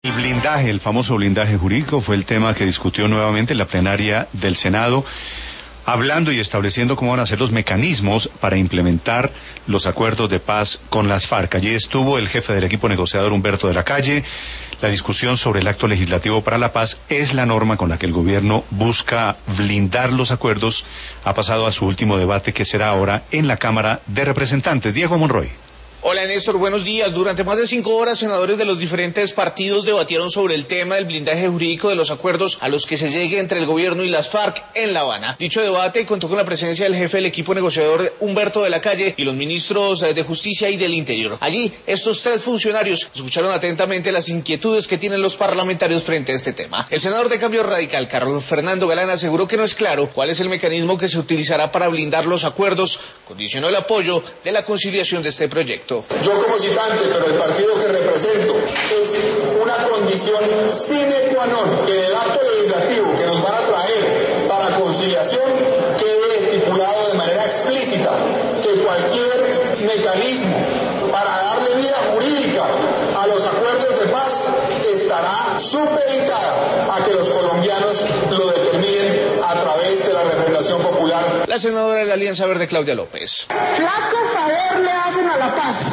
El blindaje, el famoso blindaje jurídico, fue el tema que discutió nuevamente la plenaria del Senado, hablando y estableciendo cómo van a ser los mecanismos para implementar los acuerdos de paz con las FARC. Allí estuvo el jefe del equipo negociador, Humberto de la Calle. La discusión sobre el acto legislativo para la paz es la norma con la que el gobierno busca blindar los acuerdos. Ha pasado a su último debate, que será ahora en la Cámara de Representantes. Diego Monroy. Hola Néstor, buenos días. Durante más de 5 horas, senadores de los diferentes partidos debatieron sobre el tema del blindaje jurídico de los acuerdos a los que se llegue entre el gobierno y las FARC en La Habana. Dicho debate contó con la presencia del jefe del equipo negociador, Humberto de la Calle, y los ministros de Justicia y del Interior. Allí, estos 3 funcionarios escucharon atentamente las inquietudes que tienen los parlamentarios frente a este tema. El senador de Cambio Radical, Carlos Fernando Galán, aseguró que no es claro cuál es el mecanismo que se utilizará para blindar los acuerdos. Condicionó el apoyo de la conciliación de este proyecto. Yo como citante, pero el partido que represento, es una condición sine qua non que el acto legislativo que nos van a traer para conciliación quede estipulado de manera explícita que cualquier mecanismo para darle vida jurídica a los acuerdos de paz estará supeditada a que los colombianos lo determinen a través de la representación popular. La senadora de la Alianza Verde, Claudia López. Flaco favor le hacen a la paz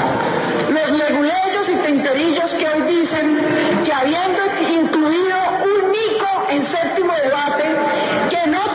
los leguleyos y tinterillos que hoy dicen que, habiendo incluido un mico en séptimo debate que no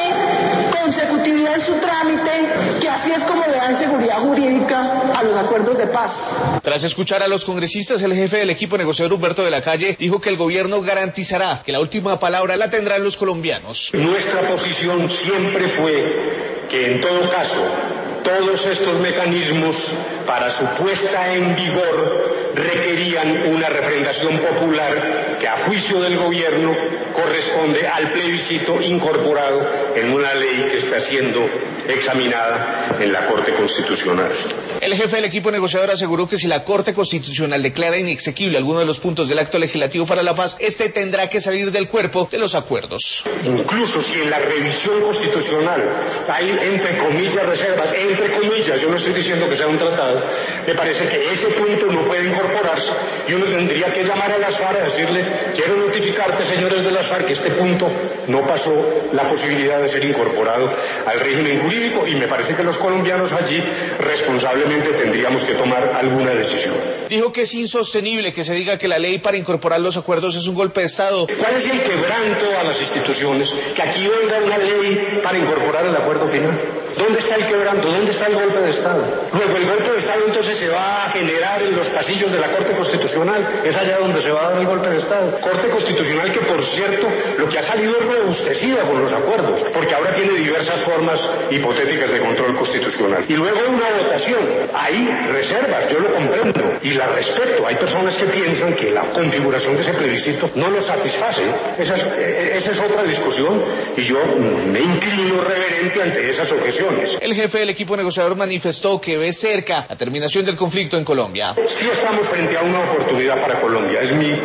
tiene consecutividad en su trámite, que así es como le dan seguridad jurídica a los acuerdos de paz. Tras escuchar a los congresistas, el jefe del equipo negociador, Humberto de la Calle, dijo que el gobierno garantizará que la última palabra la tendrán los colombianos. Nuestra posición siempre fue que, en todo caso, todos estos mecanismos para su puesta en vigor requerían una referendación popular que, a juicio del gobierno, corresponde al plebiscito incorporado en una ley que está siendo examinada en la Corte Constitucional. El jefe del equipo negociador aseguró que si la Corte Constitucional declara inexequible alguno de los puntos del acto legislativo para la paz, este tendrá que salir del cuerpo de los acuerdos. Incluso si en la revisión constitucional hay, entre comillas, reservas, entre comillas, yo no estoy diciendo que sea un tratado, me parece que ese punto no puede incorporarse y uno tendría que llamar a las FARC a decirle: quiero notificarte, señores de las FARC, que este punto no pasó la posibilidad de ser incorporado al régimen jurídico, y me parece que los colombianos allí responsablemente tendríamos que tomar alguna decisión. Dijo que es insostenible que se diga que la ley para incorporar los acuerdos es un golpe de Estado. ¿Cuál es el quebranto a las instituciones? Que aquí venga una ley para incorporar el acuerdo final. ¿Dónde está el quebranto? ¿Dónde está el golpe de Estado? Luego, el golpe de Estado entonces se va a generar en los pasillos de la Corte Constitucional. Es allá donde se va a dar el golpe de Estado. Corte Constitucional que, por cierto, lo que ha salido es robustecida con los acuerdos, porque ahora tiene diversas formas hipotéticas de control constitucional. Y luego una votación. Hay reservas, yo lo comprendo y la respeto. Hay personas que piensan que la configuración de ese plebiscito no lo satisface. Esa es otra discusión, y yo me inclino reverente ante esas objeciones. El jefe del equipo negociador manifestó que ve cerca la terminación del conflicto en Colombia. Sí estamos frente a una oportunidad para Colombia. Es mi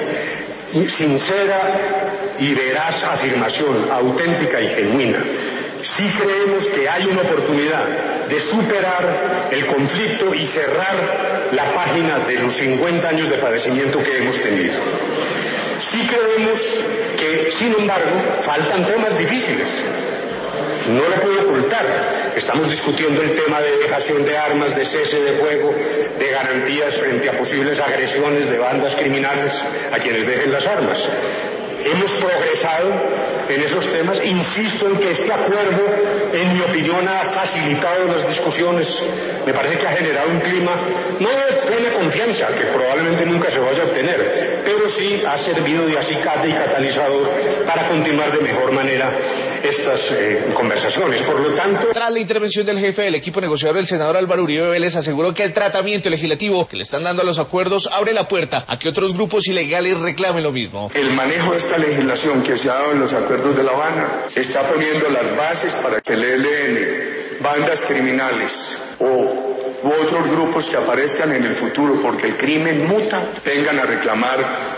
sincera y veraz afirmación, auténtica y genuina. Sí creemos que hay una oportunidad de superar el conflicto y cerrar la página de los 50 años de padecimiento que hemos tenido. Sí creemos que, sin embargo, faltan temas difíciles. No lo puedo ocultar. Estamos discutiendo el tema de dejación de armas, de cese de fuego, de garantías frente a posibles agresiones de bandas criminales a quienes dejen las armas. Hemos progresado en esos temas. Insisto en que este acuerdo, en mi opinión, ha facilitado las discusiones. Me parece que ha generado un clima no de plena confianza, que probablemente nunca se vaya a obtener, pero sí ha servido de acicate y catalizador para continuar de mejor manera estas conversaciones. Por lo tanto, tras la intervención del jefe del equipo negociador, el senador Álvaro Uribe Vélez aseguró que el tratamiento legislativo que le están dando a los acuerdos abre la puerta a que otros grupos ilegales reclamen lo mismo. El manejo de esta legislación que se ha dado en los acuerdos de La Habana está poniendo las bases para que el ELN, bandas criminales u otros grupos que aparezcan en el futuro, porque el crimen muta, vengan a reclamar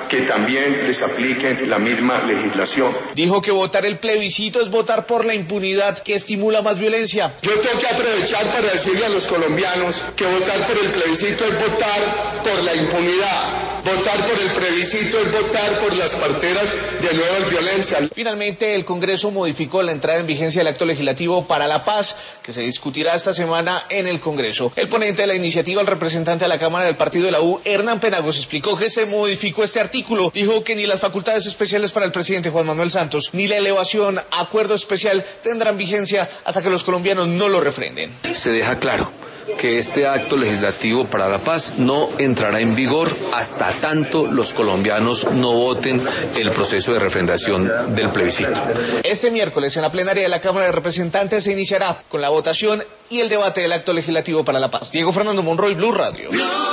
que también les apliquen la misma legislación. Dijo que votar el plebiscito es votar por la impunidad que estimula más violencia. Yo tengo que aprovechar para decirle a los colombianos que votar por el plebiscito es votar por la impunidad. Votar por el plebiscito es votar por las parteras de nueva violencia. Finalmente, el Congreso modificó la entrada en vigencia del acto legislativo para la paz, que se discutirá esta semana en el Congreso. El ponente de la iniciativa, el representante de la Cámara del Partido de la U, Hernán Penagos, explicó que se modificó este artículo. Dijo que ni las facultades especiales para el presidente Juan Manuel Santos, ni la elevación a acuerdo especial tendrán vigencia hasta que los colombianos no lo refrenden. Se deja claro que este acto legislativo para la paz no entrará en vigor hasta tanto los colombianos no voten el proceso de refrendación del plebiscito. Este miércoles en la plenaria de la Cámara de Representantes se iniciará con la votación y el debate del acto legislativo para la paz. Diego Fernando Monroy, Blue Radio.